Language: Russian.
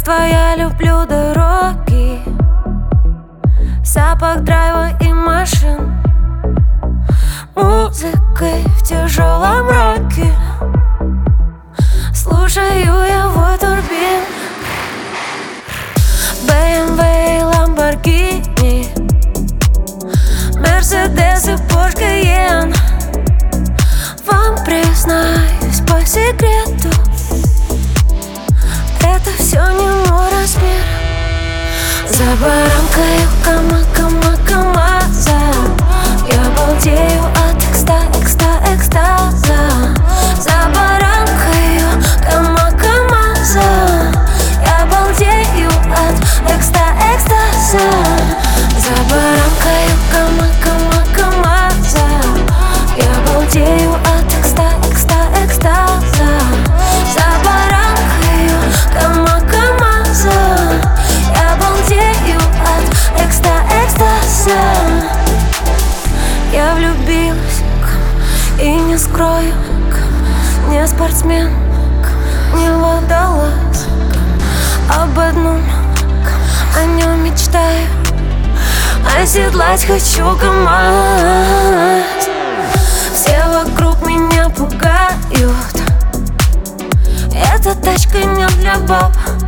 твоя, люблю дороги, запах драйва и машин, музыкой в тяжелом роке. Слушаю я вой турбин, BMW и Lamborghini, Mercedes и Porsche Cayenne. Вам признаюсь по секрету, это все не мой размер. За баранкой КамАЗа я балдею от экстаза. За баранкой КамАЗа я балдею от экстаза. За баранкой КамАЗа я балдею от экстаза. За баранкой КамАЗа я балдею от экстаза. Я влюбилась и не скрою, не спортсмен, не водолаз. Об одном, о нем мечтаю, оседлать хочу КамАЗ. Все вокруг меня пугают, эта тачка не для баб.